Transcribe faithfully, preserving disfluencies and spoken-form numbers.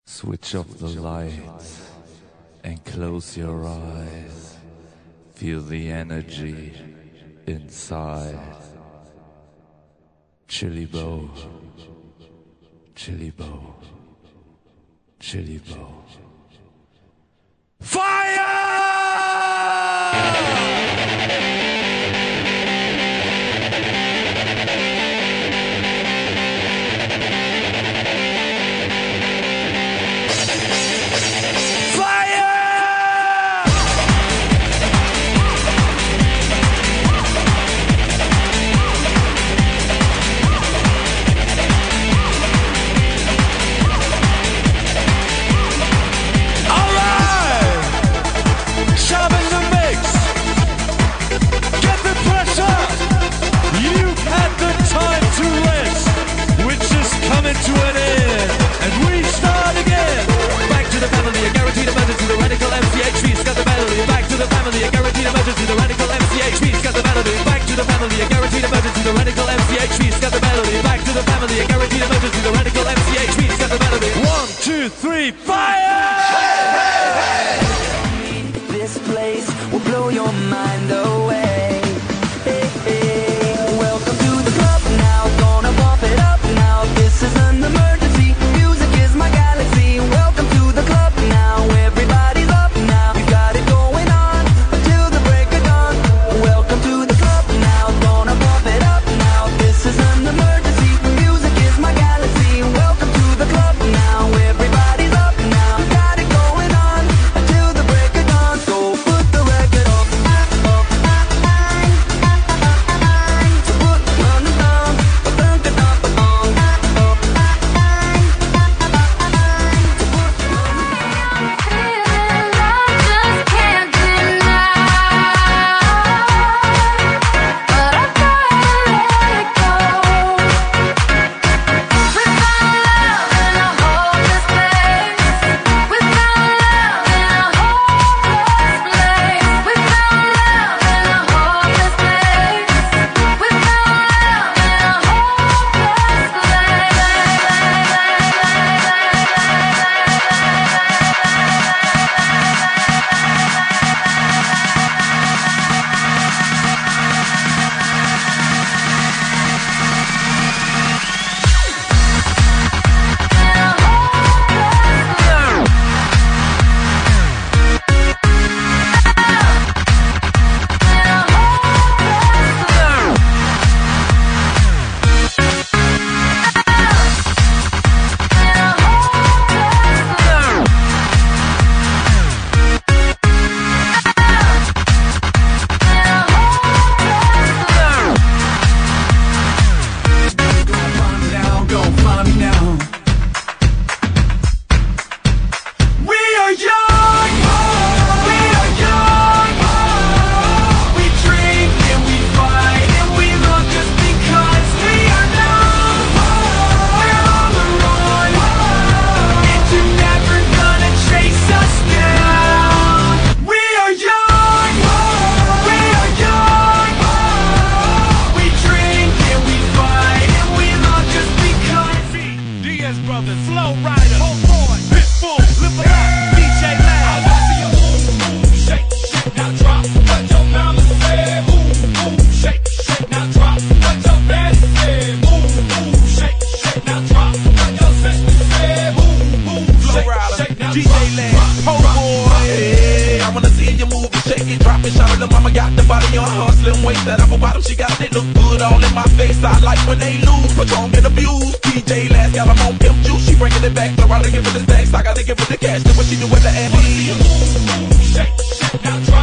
Switch off the lights and close your eyes. Feel the energy inside. Chili Bow, Chili Bow, Chili Bow. Fire! To an end, and we start again. Back to the family, a guaranteed emergency. The radical M C H P got the melody. Back to the family, a guaranteed emergency. The radical M C H P got the melody. Back to the family, a guaranteed emergency. The radical M C H P got the melody. Back to the family, a guaranteed emergency. The radical M C H P got the melody. One, two, three, fire! Hey, hey, hey. This place will blow your mind away. Hey, hey. Welcome to the club now. Gonna bump it up now. This is an emergency. Music is my galaxy. Welcome to the club now. Everybody's up now. You got it going on until the break of dawn. Welcome to the club now. Gonna bump it up now. This is an emergency. Music is my galaxy. Welcome to the club now. Everybody's up now. You got it going on until the break of dawn. So put the record on. So put the running down. Dun, dun, dun, dun, dun. D J last got them on pimp juice. She bringing it back. Throw out the give her the stacks. I gotta give her the cash. Do what she do with the ass. Shake, shake, now try.